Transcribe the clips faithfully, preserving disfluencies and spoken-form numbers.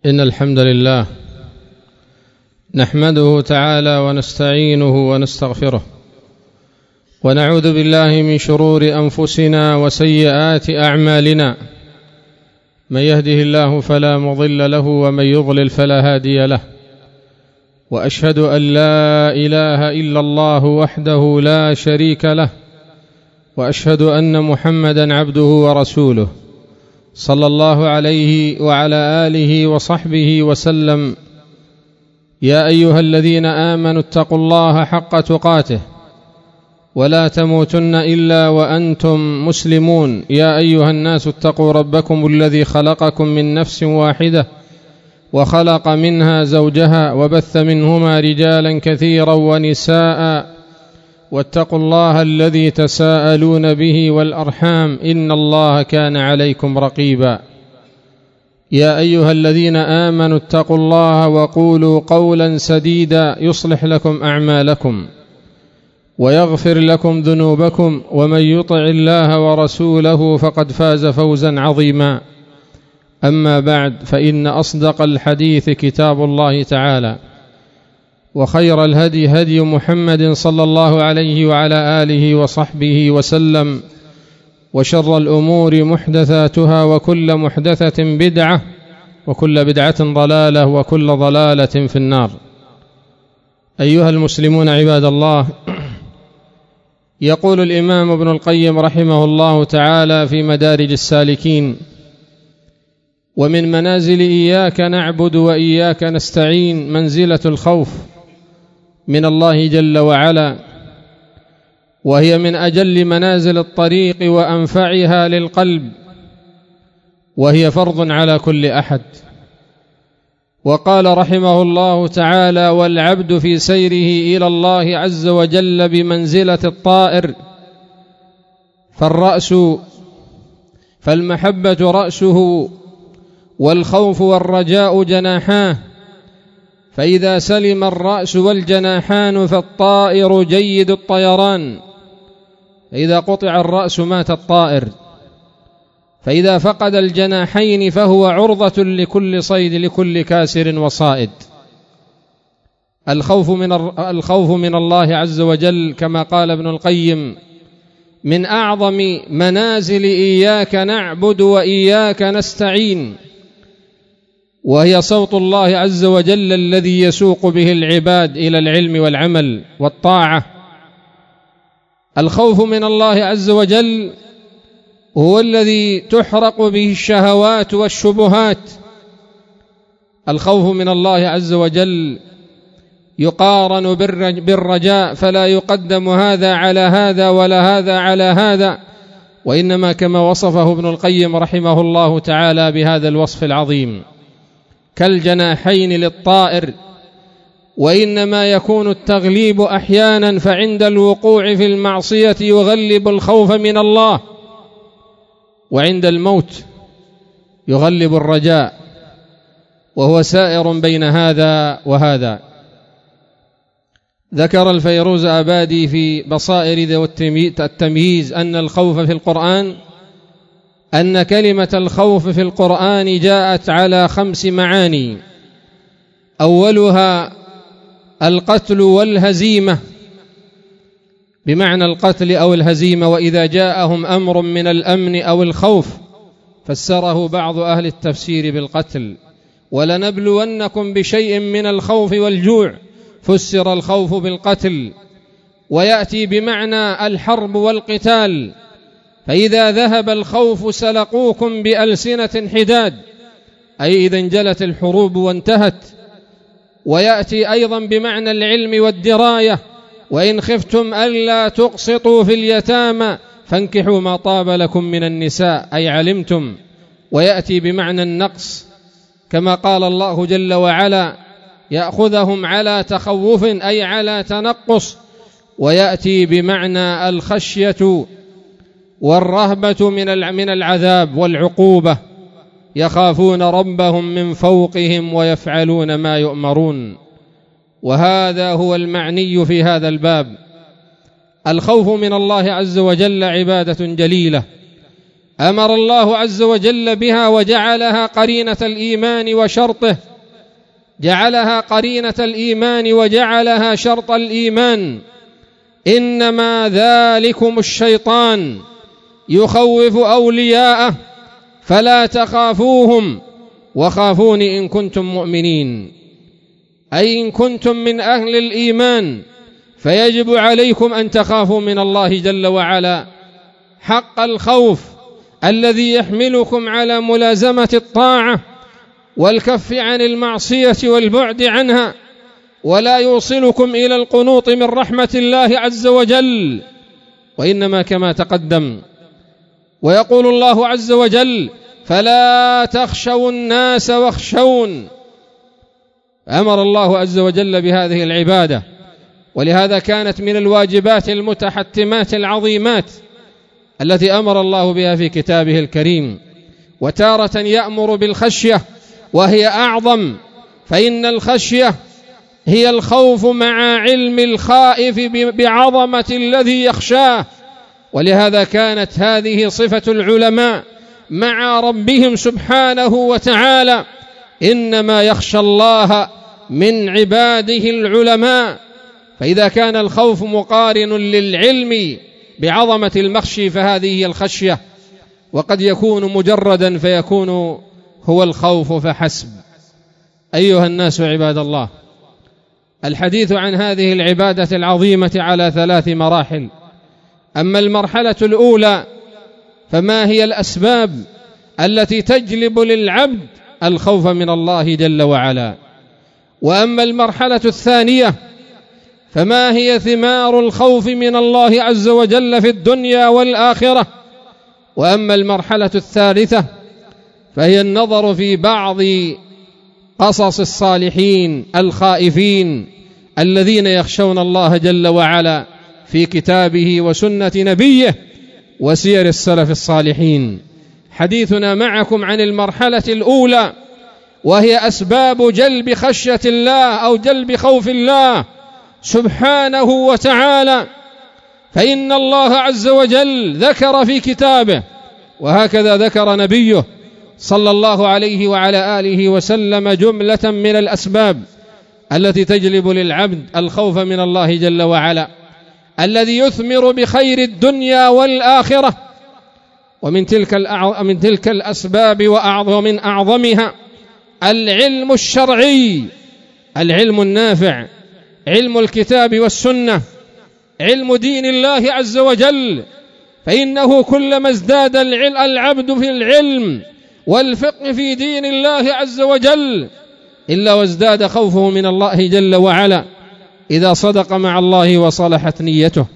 إن الحمد لله نحمده تعالى ونستعينه ونستغفره ونعوذ بالله من شرور أنفسنا وسيئات أعمالنا، من يهده الله فلا مضل له ومن يضلل فلا هادي له، وأشهد أن لا إله إلا الله وحده لا شريك له، وأشهد أن محمدا عبده ورسوله صلى الله عليه وعلى آله وصحبه وسلم. يا أيها الذين آمنوا اتقوا الله حق تقاته ولا تموتن إلا وأنتم مسلمون. يا أيها الناس اتقوا ربكم الذي خلقكم من نفس واحدة وخلق منها زوجها وبث منهما رجالا كثيرا ونساء، واتقوا الله الذي تساءلون به والأرحام إن الله كان عليكم رقيبا. يا أيها الذين آمنوا اتقوا الله وقولوا قولا سديدا يصلح لكم أعمالكم ويغفر لكم ذنوبكم، ومن يطع الله ورسوله فقد فاز فوزا عظيما. أما بعد، فإن أصدق الحديث كتاب الله تعالى، وخير الهدي هدي محمد صلى الله عليه وعلى آله وصحبه وسلم، وشر الأمور محدثاتها وكل محدثة بدعة وكل بدعة ضلالة وكل ضلالة في النار. أيها المسلمون عباد الله، يقول الإمام ابن القيم رحمه الله تعالى في مدارج السالكين: ومن منازل إياك نعبد وإياك نستعين منزلة الخوف من الله جل وعلا، وهي من أجل منازل الطريق وأنفعها للقلب، وهي فرض على كل أحد. وقال رحمه الله تعالى: والعبد في سيره إلى الله عز وجل بمنزلة الطائر، فالرأس فالمحبة رأسه، والخوف والرجاء جناحاه، فإذا سلم الرأس والجناحان فالطائر جيد الطيران، فإذا قطع الرأس مات الطائر، فإذا فقد الجناحين فهو عرضة لكل صيد لكل كاسر وصائد. الخوف من الخوف من الله عز وجل كما قال ابن القيم من أعظم منازل إياك نعبد وإياك نستعين، وهي صوت الله عز وجل الذي يسوق به العباد إلى العلم والعمل والطاعة. الخوف من الله عز وجل هو الذي تحرق به الشهوات والشبهات. الخوف من الله عز وجل يقارن بالرجاء، فلا يقدم هذا على هذا ولا هذا على هذا، وإنما كما وصفه ابن القيم رحمه الله تعالى بهذا الوصف العظيم: كالجناحين للطائر. وإنما يكون التغليب أحيانا فعند الوقوع في المعصية يغلب الخوف من الله، وعند الموت يغلب الرجاء، وهو سائر بين هذا وهذا. ذكر الفيروز أبادي في بصائر ذوي التمييز أن الخوف في القرآن أن كلمة الخوف في القرآن جاءت على خمس معاني: أولها القتل والهزيمة، بمعنى القتل أو الهزيمة. وإذا جاءهم أمر من الأمن أو الخوف فسره بعض أهل التفسير بالقتل. ولنبلونكم بشيء من الخوف والجوع، فسر الخوف بالقتل. ويأتي بمعنى الحرب والقتال، فإذا ذهب الخوف سلقوكم بألسنة حداد، أي إذا انجلت الحروب وانتهت. ويأتي أيضا بمعنى العلم والدراية: وإن خفتم ألا تقسطوا في اليتامى فانكحوا ما طاب لكم من النساء، أي علمتم. ويأتي بمعنى النقص كما قال الله جل وعلا: يأخذهم على تخوف، أي على تنقص. ويأتي بمعنى الخشية والرهبة من العذاب والعقوبة، يخافون ربهم من فوقهم ويفعلون ما يؤمرون. وهذا هو المعني في هذا الباب. الخوف من الله عز وجل عبادة جليلة أمر الله عز وجل بها وجعلها قرينة الإيمان وشرطه، جعلها قرينة الإيمان وجعلها شرط الإيمان. إنما ذلكم الشيطان يخوف أولياءه فلا تخافوهم وخافوني إن كنتم مؤمنين، أي إن كنتم من أهل الإيمان فيجب عليكم أن تخافوا من الله جل وعلا حق الخوف الذي يحملكم على ملازمة الطاعة والكف عن المعصية والبعد عنها، ولا يوصلكم إلى القنوط من رحمة الله عز وجل، وإنما كما تقدم. ويقول الله عز وجل: فلا تخشوا الناس واخشون. أمر الله عز وجل بهذه العبادة، ولهذا كانت من الواجبات المتحتمات العظيمات التي أمر الله بها في كتابه الكريم. وتارة يأمر بالخشية وهي أعظم، فإن الخشية هي الخوف مع علم الخائف بعظمة الذي يخشاه، ولهذا كانت هذه صفة العلماء مع ربهم سبحانه وتعالى: إنما يخشى الله من عباده العلماء. فإذا كان الخوف مقارن للعلم بعظمة المخشي فهذه هي الخشية، وقد يكون مجردا فيكون هو الخوف فحسب. أيها الناس عباد الله، الحديث عن هذه العبادة العظيمة على ثلاث مراحل. أما المرحلة الأولى فما هي الأسباب التي تجلب للعبد الخوف من الله جل وعلا؟ وأما المرحلة الثانية فما هي ثمار الخوف من الله عز وجل في الدنيا والآخرة؟ وأما المرحلة الثالثة فهي النظر في بعض قصص الصالحين الخائفين الذين يخشون الله جل وعلا في كتابه وسنة نبيه وسير السلف الصالحين. حديثنا معكم عن المرحلة الأولى، وهي أسباب جلب خشية الله أو جلب خوف الله سبحانه وتعالى. فإن الله عز وجل ذكر في كتابه، وهكذا ذكر نبيه صلى الله عليه وعلى آله وسلم، جملة من الأسباب التي تجلب للعبد الخوف من الله جل وعلا، الذي يثمر بخير الدنيا والآخرة. ومن تلك من تلك الأسباب ومن أعظمها العلم الشرعي، العلم النافع، علم الكتاب والسنة، علم دين الله عز وجل. فإنه كلما ازداد العبد في العلم والفقه في دين الله عز وجل إلا وازداد خوفه من الله جل وعلا إذا صدق مع الله وصلحت نيته.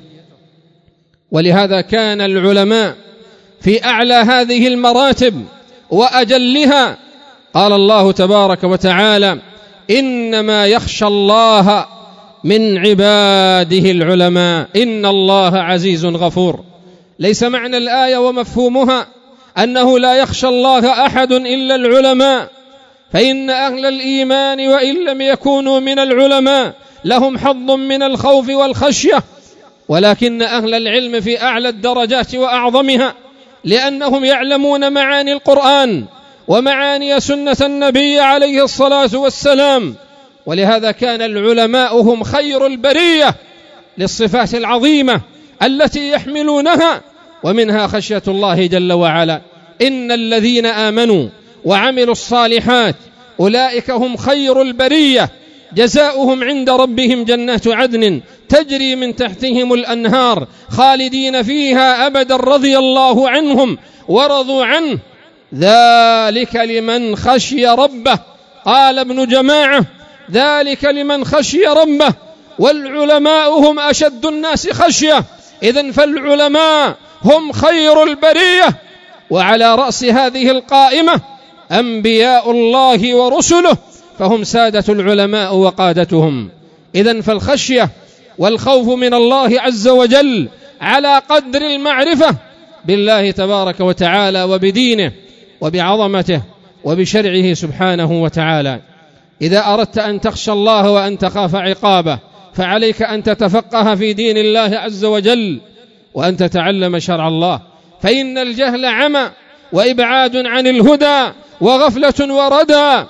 ولهذا كان العلماء في أعلى هذه المراتب وأجلها. قال الله تبارك وتعالى: إنما يخشى الله من عباده العلماء إن الله عزيز غفور. ليس معنى الآية ومفهومها أنه لا يخشى الله أحد إلا العلماء، فإن أهل الإيمان وإن لم يكونوا من العلماء لهم حظ من الخوف والخشية، ولكن أهل العلم في أعلى الدرجات وأعظمها، لأنهم يعلمون معاني القرآن ومعاني سنة النبي عليه الصلاة والسلام. ولهذا كان العلماء هم خير البرية للصفات العظيمة التي يحملونها، ومنها خشية الله جل وعلا. إن الذين آمنوا وعملوا الصالحات أولئك هم خير البرية، جزاؤهم عند ربهم جنات عدن تجري من تحتهم الأنهار خالدين فيها أبدا رضي الله عنهم ورضوا عنه ذلك لمن خشي ربه. قال ابن جماعة: ذلك لمن خشي ربه، والعلماء هم أشد الناس خشية. إذن فالعلماء هم خير البرية. وعلى رأس هذه القائمة أنبياء الله ورسله، فهم سادة العلماء وقادتهم. إذن فالخشية والخوف من الله عز وجل على قدر المعرفة بالله تبارك وتعالى وبدينه وبعظمته وبشرعه سبحانه وتعالى. إذا أردت أن تخشى الله وأن تخاف عقابه فعليك أن تتفقه في دين الله عز وجل وأن تتعلم شرع الله، فإن الجهل عمى وإبعاد عن الهدى وغفلة وردى.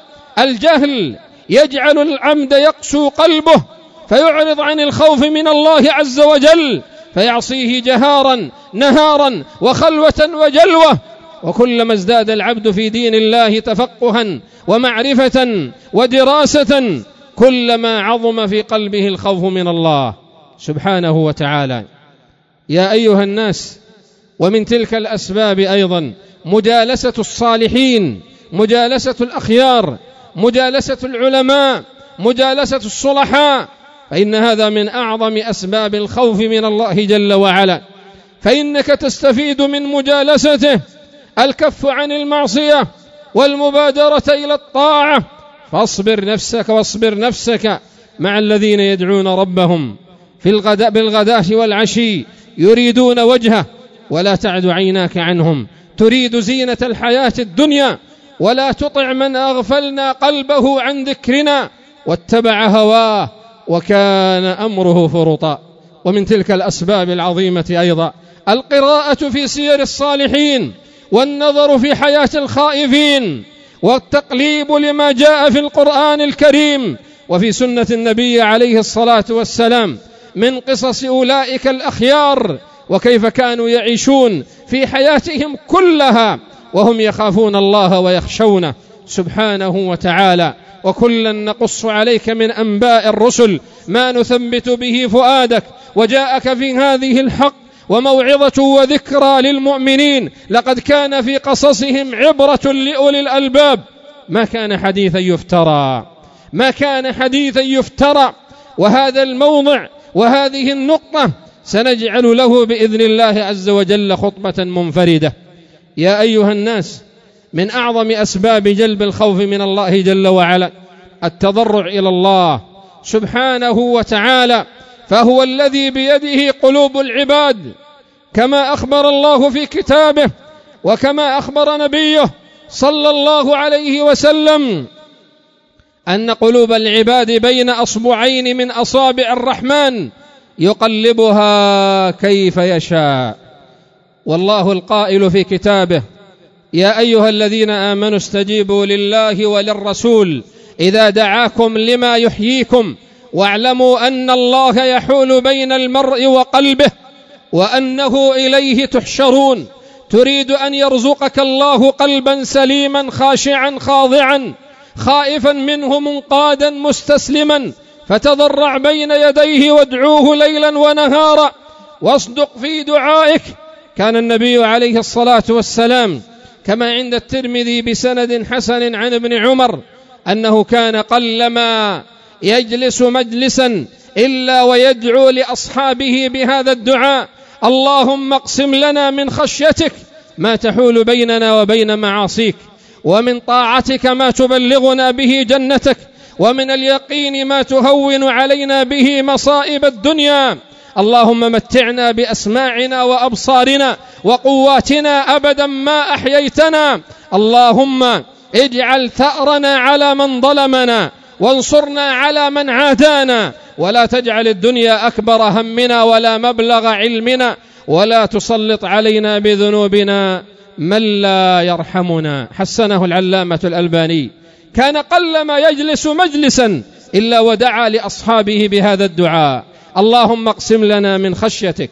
الجهل يجعل العبد يقسو قلبه فيعرض عن الخوف من الله عز وجل، فيعصيه جهارا نهارا وخلوة وجلوة. وكلما ازداد العبد في دين الله تفقها ومعرفة ودراسة كلما عظم في قلبه الخوف من الله سبحانه وتعالى. يا أيها الناس، ومن تلك الأسباب أيضا مجالسة الصالحين، مجالسة الأخيار، مجالسة العلماء، مجالسة الصلحاء، فإن هذا من أعظم أسباب الخوف من الله جل وعلا، فإنك تستفيد من مجالسته الكف عن المعصية والمبادرة إلى الطاعة. فاصبر نفسك واصبر نفسك مع الذين يدعون ربهم في الغداء بالغداة والعشي يريدون وجهه، ولا تعد عيناك عنهم تريد زينة الحياة الدنيا، ولا تطع من أغفلنا قلبه عن ذكرنا واتبع هواه وكان أمره فرطا. ومن تلك الأسباب العظيمة أيضا القراءة في سير الصالحين والنظر في حياة الخائفين والتقليب لما جاء في القرآن الكريم وفي سنة النبي عليه الصلاة والسلام من قصص أولئك الأخيار، وكيف كانوا يعيشون في حياتهم كلها وهم يخافون الله ويخشونه سبحانه وتعالى. وكلا نقص عليك من أنباء الرسل ما نثبت به فؤادك، وجاءك في هذه الحق وموعظة وذكرى للمؤمنين، لقد كان في قصصهم عبرة لأولي الألباب. ما كان حديثا يفترى، ما كان حديثا يفترى. وهذا الموضع وهذه النقطة سنجعل له بإذن الله عز وجل خطبة منفردة. يا أيها الناس، من أعظم أسباب جلب الخوف من الله جل وعلا التضرع إلى الله سبحانه وتعالى، فهو الذي بيده قلوب العباد، كما أخبر الله في كتابه وكما أخبر نبيه صلى الله عليه وسلم أن قلوب العباد بين أصبعين من أصابع الرحمن يقلبها كيف يشاء. والله القائل في كتابه: يا أيها الذين آمنوا استجيبوا لله وللرسول إذا دعاكم لما يحييكم واعلموا أن الله يحول بين المرء وقلبه وأنه إليه تحشرون. تريد أن يرزقك الله قلبا سليما خاشعا خاضعا خائفا منه منقادا مستسلما، فتضرع بين يديه وادعوه ليلا ونهارا واصدق في دعائك. كان النبي عليه الصلاة والسلام كما عند الترمذي بسند حسن عن ابن عمر أنه كان قلما يجلس مجلسا إلا ويدعو لأصحابه بهذا الدعاء: اللهم اقسم لنا من خشيتك ما تحول بيننا وبين معاصيك، ومن طاعتك ما تبلغنا به جنتك، ومن اليقين ما تهون علينا به مصائب الدنيا. اللهم متعنا بأسماعنا وأبصارنا وقواتنا أبدا ما أحييتنا. اللهم اجعل ثأرنا على من ظلمنا وانصرنا على من عادانا، ولا تجعل الدنيا أكبر همنا ولا مبلغ علمنا، ولا تسلط علينا بذنوبنا من لا يرحمنا. حسنه العلامة الألباني. كان قلما يجلس مجلسا إلا ودعا لأصحابه بهذا الدعاء: اللهم اقسم لنا من خشيتك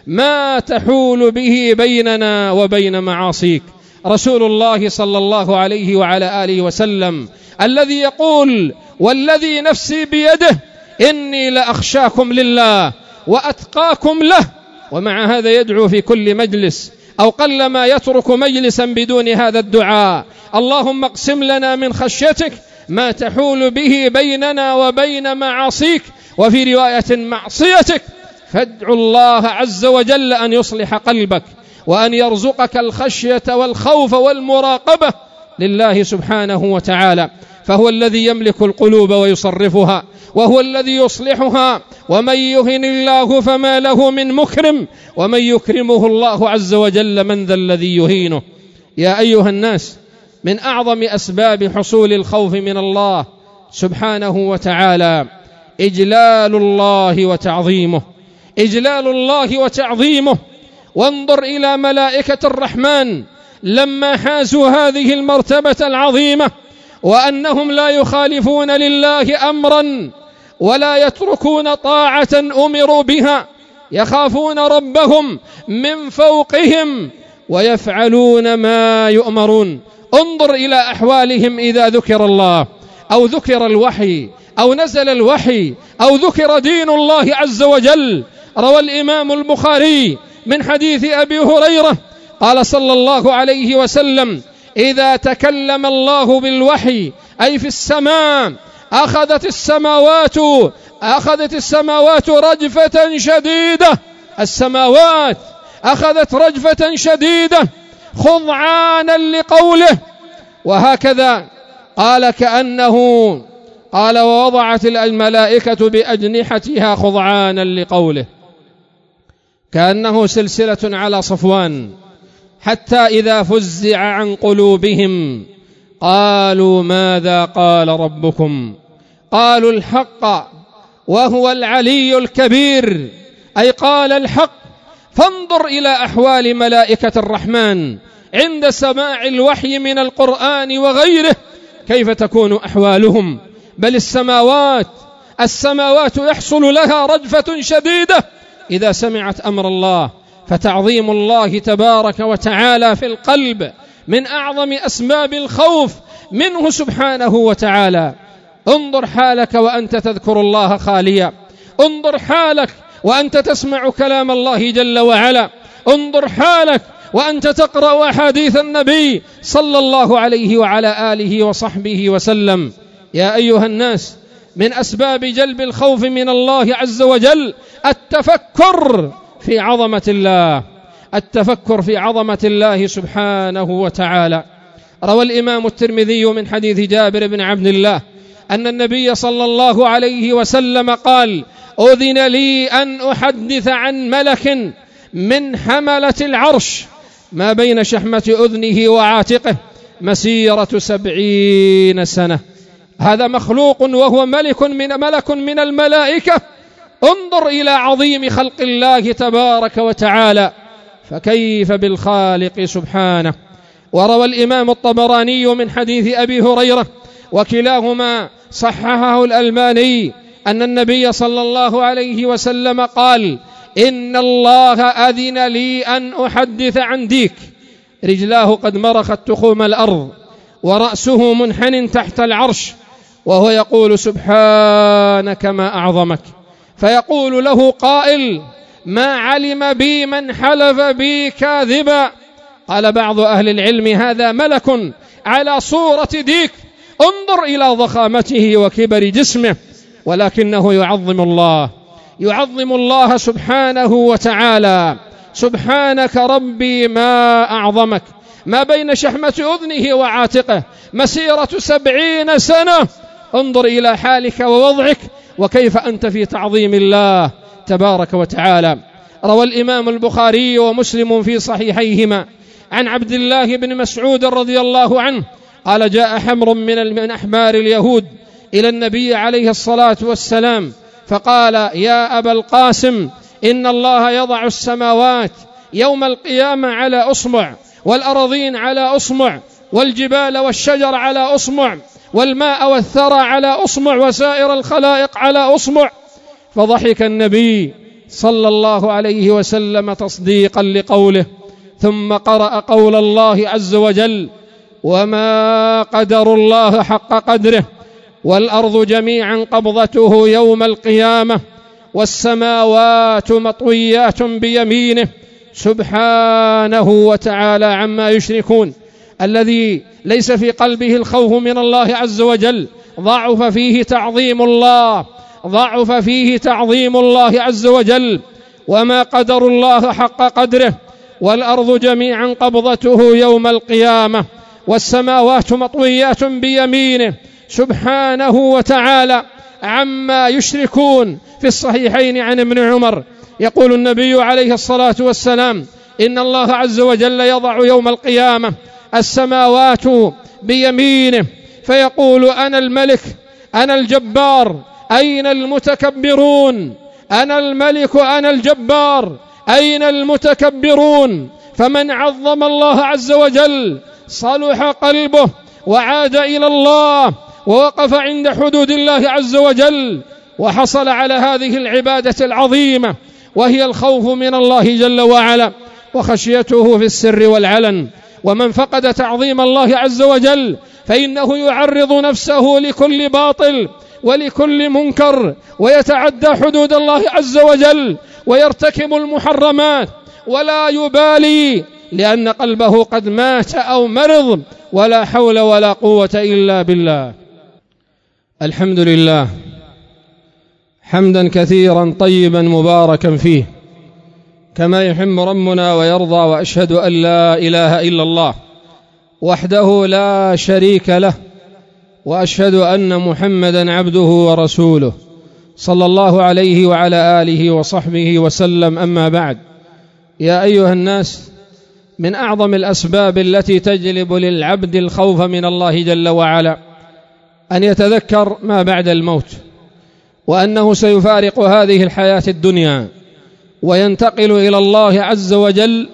ما تحول به بيننا وبين معاصيك. رسول الله صلى الله عليه وعلى آله وسلم الذي يقول: والذي نفسي بيده إني لأخشاكم لله وأتقاكم له، ومع هذا يدعو في كل مجلس، أو قلما يترك مجلسا بدون هذا الدعاء: اللهم اقسم لنا من خشيتك ما تحول به بيننا وبين معاصيك، وفي رواية معصيتك. فادعوا الله عز وجل أن يصلح قلبك وأن يرزقك الخشية والخوف والمراقبة لله سبحانه وتعالى، فهو الذي يملك القلوب ويصرفها، وهو الذي يصلحها. ومن يهن الله فما له من مكرم، ومن يكرمه الله عز وجل من ذا الذي يهينه. يا أيها الناس، من أعظم أسباب حصول الخوف من الله سبحانه وتعالى إجلال الله وتعظيمه، إجلال الله وتعظيمه وانظر إلى ملائكة الرحمن لما حازوا هذه المرتبة العظيمة، وأنهم لا يخالفون لله أمرا ولا يتركون طاعة أمروا بها، يخافون ربهم من فوقهم ويفعلون ما يؤمرون. انظر إلى أحوالهم إذا ذكر الله أو ذكر الوحي أو نزل الوحي أو ذكر دين الله عز وجل. روى الإمام البخاري من حديث أبي هريرة قال صلى الله عليه وسلم: إذا تكلم الله بالوحي أي في السماء أخذت السماوات أخذت السماوات رجفة شديدة، السماوات أخذت رجفة شديدة خضعانا لقوله. وهكذا قال كأنه قال: ووضعت الملائكة بأجنحتها خضعانا لقوله، كأنه سلسلة على صفوان، حتى إذا فزع عن قلوبهم قالوا: ماذا قال ربكم؟ قالوا: الحق وهو العلي الكبير، أي قال الحق. فانظر إلى أحوال ملائكة الرحمن عند سماع الوحي من القرآن وغيره، كيف تكون أحوالهم. بل السماوات السماوات يحصل لها رجفة شديدة إذا سمعت أمر الله، فتعظيم الله تبارك وتعالى في القلب من أعظم أسباب الخوف منه سبحانه وتعالى. انظر حالك وأنت تذكر الله خاليا، انظر حالك وأنت تسمع كلام الله جل وعلا، انظر حالك وأنت تقرأ أحاديث النبي صلى الله عليه وعلى آله وصحبه وسلم. يا أيها الناس، من أسباب جلب الخوف من الله عز وجل التفكر في عظمة الله، التفكر في عظمة الله سبحانه وتعالى. روى الإمام الترمذي من حديث جابر بن عبد الله أن النبي صلى الله عليه وسلم قال: أذن لي أن أحدث عن ملك من حملة العرش ما بين شحمة أذنه وعاتقه مسيرة سبعين سنة. هذا مخلوق وهو ملك من ملك من الملائكة. انظر إلى عظيم خلق الله تبارك وتعالى، فكيف بالخالق سبحانه. وروى الإمام الطبراني من حديث أبي هريرة وكلاهما صححه الألباني أن النبي صلى الله عليه وسلم قال: إن الله أذن لي أن أحدث عن ديك رجلاه قد مرخت تخوم الأرض ورأسه منحن تحت العرش، وهو يقول: سبحانك ما أعظمك. فيقول له قائل: ما علم بي من حلف بي كاذبا. قال بعض أهل العلم: هذا ملك على صورة ديك، انظر إلى ضخامته وكبر جسمه، ولكنه يعظم الله يعظم الله سبحانه وتعالى. سبحانك ربي ما أعظمك. ما بين شحمة أذنه وعاتقه مسيرة سبعين سنة. انظر إلى حالك ووضعك وكيف أنت في تعظيم الله تبارك وتعالى. روى الإمام البخاري ومسلم في صحيحيهما عن عبد الله بن مسعود رضي الله عنه قال: جاء حمر من أحبار اليهود إلى النبي عليه الصلاة والسلام فقال: يا أبا القاسم، إن الله يضع السماوات يوم القيامة على أصبع، والأراضين على أصبع، والجبال والشجر على أصبع، والماء والثرى على أصبع، وسائر الخلائق على أصبع. فضحك النبي صلى الله عليه وسلم تصديقا لقوله، ثم قرأ قول الله عز وجل: وما قدر الله حق قدره، والأرض جميعا قبضته يوم القيامة، والسماوات مطويات بيمينه سبحانه وتعالى عما يشركون. الذي ليس في قلبه الخوف من الله عز وجل ضعف فيه تعظيم الله ضعف فيه تعظيم الله عز وجل. وما قدر الله حق قدره، والأرض جميعا قبضته يوم القيامة، والسماوات مطويات بيمينه سبحانه وتعالى عما يشركون. في الصحيحين عن ابن عمر يقول النبي عليه الصلاة والسلام: إن الله عز وجل يضع يوم القيامة السماوات بيمينه فيقول: أنا الملك، أنا الجبار، أين المتكبرون؟ أنا الملك، أنا الجبار، أين المتكبرون؟ فمن عظم الله عز وجل صلح قلبه وعاد إلى الله ووقف عند حدود الله عز وجل وحصل على هذه العبادة العظيمة، وهي الخوف من الله جل وعلا وخشيته في السر والعلن. ومن فقد تعظيم الله عز وجل فإنه يعرض نفسه لكل باطل ولكل منكر، ويتعدى حدود الله عز وجل ويرتكب المحرمات ولا يبالي، لأن قلبه قد مات أو مرض، ولا حول ولا قوة إلا بالله. الحمد لله حمدا كثيرا طيبا مباركا فيه كما يحب ربنا ويرضى، وأشهد أن لا إله إلا الله وحده لا شريك له، وأشهد أن محمدا عبده ورسوله صلى الله عليه وعلى آله وصحبه وسلم. أما بعد، يا أيها الناس، من أعظم الأسباب التي تجلب للعبد الخوف من الله جل وعلا أن يتذكر ما بعد الموت، وأنه سيفارق هذه الحياة الدنيا وينتقل إلى الله عز وجل،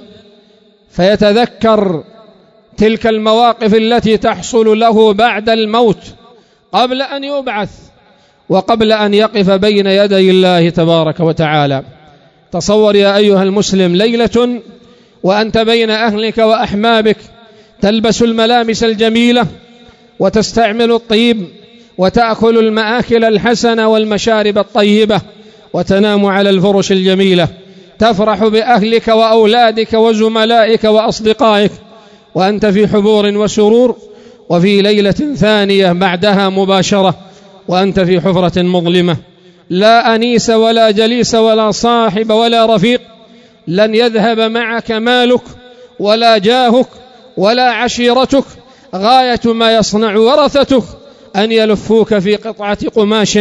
فيتذكر تلك المواقف التي تحصل له بعد الموت قبل أن يبعث وقبل أن يقف بين يدي الله تبارك وتعالى. تصور يا أيها المسلم ليلة وأنت بين أهلك وأحبابك، تلبس الملابس الجميلة وتستعمل الطيب وتأكل المآكل الحسنة والمشارب الطيبة وتنام على الفرش الجميلة، تفرح بأهلك وأولادك وزملائك وأصدقائك، وأنت في حبور وسرور. وفي ليلة ثانية بعدها مباشرة وأنت في حفرة مظلمة، لا أنيس ولا جليس ولا صاحب ولا رفيق، لن يذهب معك مالك ولا جاهك ولا عشيرتك، غاية ما يصنع ورثتك أن يلفوك في قطعة قماش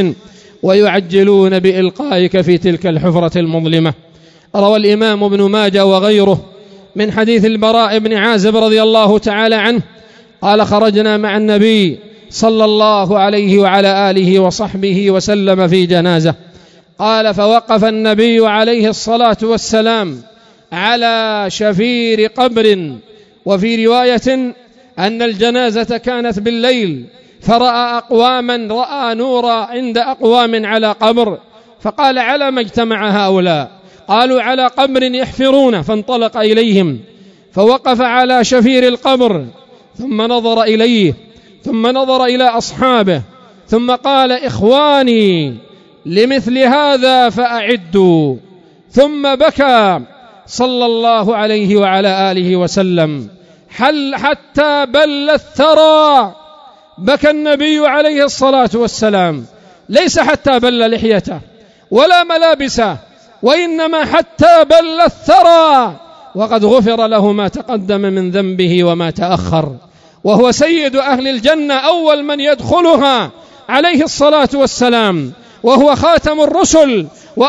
ويعجلون بإلقائك في تلك الحفرة المظلمة. روى الإمام ابن ماجه وغيره من حديث البراء بن عازب رضي الله تعالى عنه قال: خرجنا مع النبي صلى الله عليه وعلى آله وصحبه وسلم في جنازة، قال: فوقف النبي عليه الصلاة والسلام على شفير قبر، وفي رواية أن الجنازة كانت بالليل، فرأى أقواما رأى نورا عند أقوام على قبر، فقال: على ما اجتمع هؤلاء؟ قالوا: على قبر يحفرون. فانطلق إليهم فوقف على شفير القبر، ثم نظر إليه، ثم نظر إلى أصحابه، ثم قال: إخواني لمثل هذا فأعدوا. ثم بكى صلى الله عليه وعلى آله وسلم حل حتى بل الثرى. بكى النبي عليه الصلاة والسلام، ليس حتى بل لحيته ولا ملابسه، وإنما حتى بل الثرى، وقد غفر له ما تقدم من ذنبه وما تأخر، وهو سيد أهل الجنة أول من يدخلها عليه الصلاة والسلام، وهو خاتم الرسل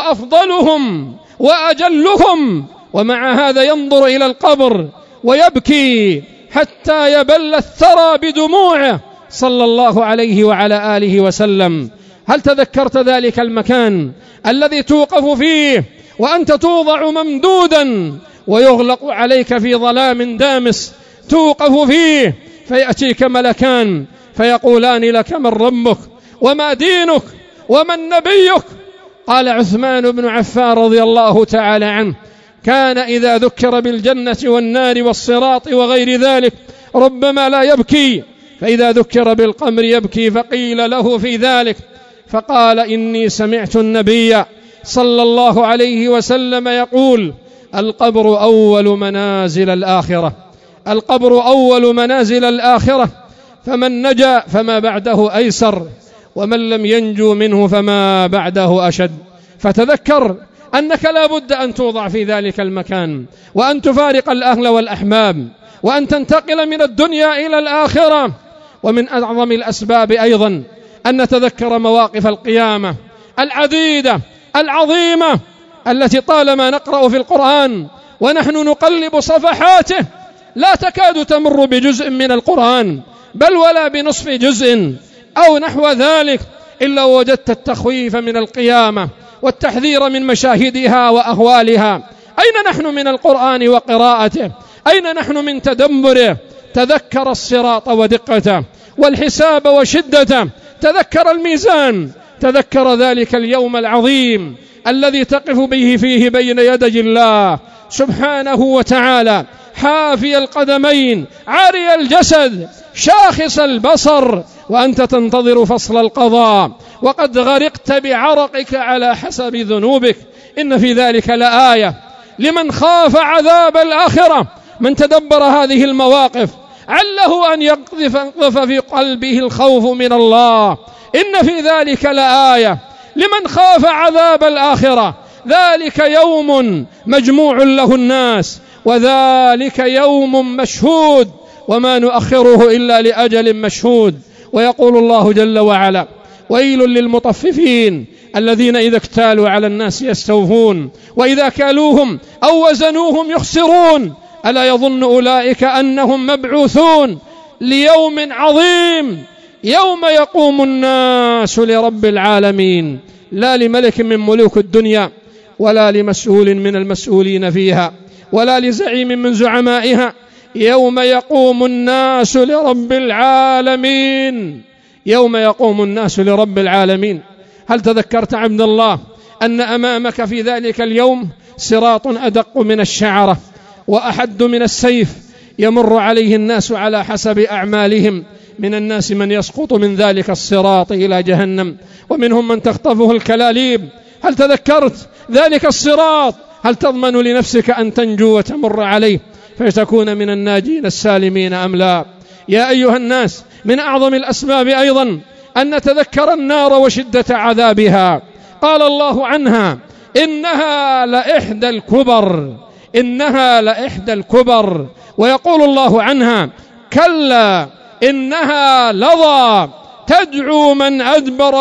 وأفضلهم وأجلهم، ومع هذا ينظر إلى القبر ويبكي حتى يبل الثرى بدموعه صلى الله عليه وعلى آله وسلم. هل تذكرت ذلك المكان الذي توقف فيه وأنت توضع ممدودا ويغلق عليك في ظلام دامس، توقف فيه فيأتيك ملكان فيقولان لك: من ربك وما دينك ومن نبيك؟ قال عثمان بن عفان رضي الله تعالى عنه: كان إذا ذكر بالجنة والنار والصراط وغير ذلك ربما لا يبكي، فإذا ذكر بالقبر يبكي، فقيل له في ذلك فقال: إني سمعت النبي صلى الله عليه وسلم يقول: القبر أول منازل الآخرة، القبر أول منازل الآخرة، فمن نجا فما بعده أيسر، ومن لم ينجو منه فما بعده أشد. فتذكر أنك لا بد أن توضع في ذلك المكان، وأن تفارق الأهل والأحباب، وأن تنتقل من الدنيا إلى الآخرة. ومن أعظم الأسباب أيضا أن نتذكر مواقف القيامة العديدة العظيمة التي طالما نقرأ في القرآن ونحن نقلب صفحاته لا تكاد تمر بجزء من القرآن، بل ولا بنصف جزء أو نحو ذلك، إلا وجدت التخويف من القيامة والتحذير من مشاهدها وأهوالها أين نحن من القرآن وقراءته؟ أين نحن من تدبره؟ تذكر الصراط ودقته والحساب وشدته، تذكر الميزان، تذكر ذلك اليوم العظيم الذي تقف به فيه بين يدي الله سبحانه وتعالى، حافي القدمين، عاري الجسد، شاخص البصر، وأنت تنتظر فصل القضاء وقد غرقت بعرقك على حسب ذنوبك. إن في ذلك لآية لمن خاف عذاب الآخرة. من تدبر هذه المواقف عله أن يقذف في قلبه الخوف من الله. إن في ذلك لآية لمن خاف عذاب الآخرة. ذلك يوم مجموع له الناس، وذلك يوم مشهود، وما نؤخره إلا لأجل مشهود. ويقول الله جل وعلا: ويل للمطففين الذين إذا اكتالوا على الناس يستوفون وإذا كالوهم أو وزنوهم يخسرون ألا يظن أولئك أنهم مبعوثون ليوم عظيم يوم يقوم الناس لرب العالمين، لا لملك من ملوك الدنيا ولا لمسؤول من المسؤولين فيها ولا لزعيم من زعمائها. يوم يقوم الناس لرب العالمين، يوم يقوم الناس لرب العالمين. هل تذكرت عبد الله أن أمامك في ذلك اليوم صراط أدق من الشعرة وأحد من السيف، يمر عليه الناس على حسب أعمالهم. من الناس من يسقط من ذلك الصراط إلى جهنم، ومنهم من تخطفه الكلاليب. هل تذكرت ذلك الصراط؟ هل تضمن لنفسك أن تنجو وتمر عليه فتكون من الناجين السالمين أم لا؟ يا أيها الناس، من أعظم الأسباب أيضا أن نتذكر النار وشدة عذابها. قال الله عنها: إنها لإحدى الكبر، إنها لإحدى الكبر. ويقول الله عنها: كلا إنها لظى تدعو من أدبر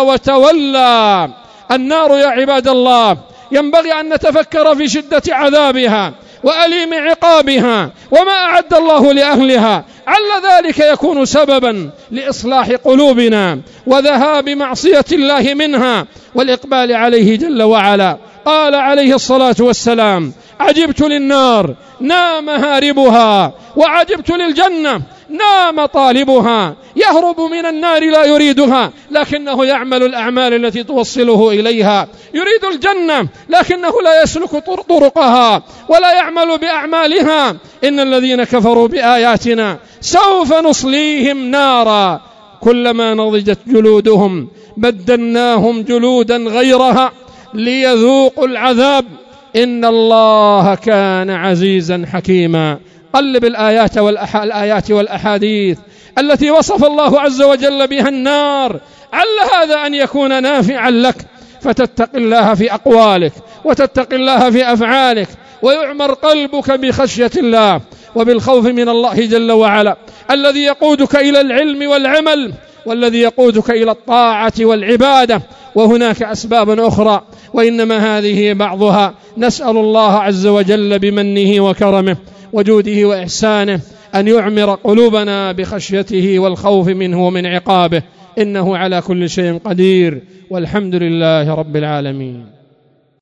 وتولى. النار يا عباد الله ينبغي أن نتفكر في شدة عذابها وأليم عقابها وما أعد الله لأهلها، عل ذلك يكون سببا لإصلاح قلوبنا وذهاب معصية الله منها والإقبال عليه جل وعلا. قال عليه الصلاة والسلام: عجبت للنار نام هاربها، وعجبت للجنة نام طالبها. يهرب من النار لا يريدها لكنه يعمل الأعمال التي توصله إليها، يريد الجنة لكنه لا يسلك طرقها ولا يعمل بأعمالها. إن الذين كفروا بآياتنا سوف نصليهم نارا كلما نضجت جلودهم بدلناهم جلودا غيرها ليذوقوا العذاب إن الله كان عزيزا حكيما. قلب الآيات والآيات والأحاديث التي وصف الله عز وجل بها النار، عل هذا أن يكون نافعا لك فتتق الله في أقوالك وتتق الله في أفعالك، ويعمر قلبك بخشية الله وبالخوف من الله جل وعلا، الذي يقودك إلى العلم والعمل والذي يقودك إلى الطاعة والعبادة. وهناك أسباب أخرى وإنما هذه بعضها. نسأل الله عز وجل بمنه وكرمه وجوده وإحسانه أن يعمر قلوبنا بخشيته والخوف منه ومن عقابه، إنه على كل شيء قدير، والحمد لله رب العالمين.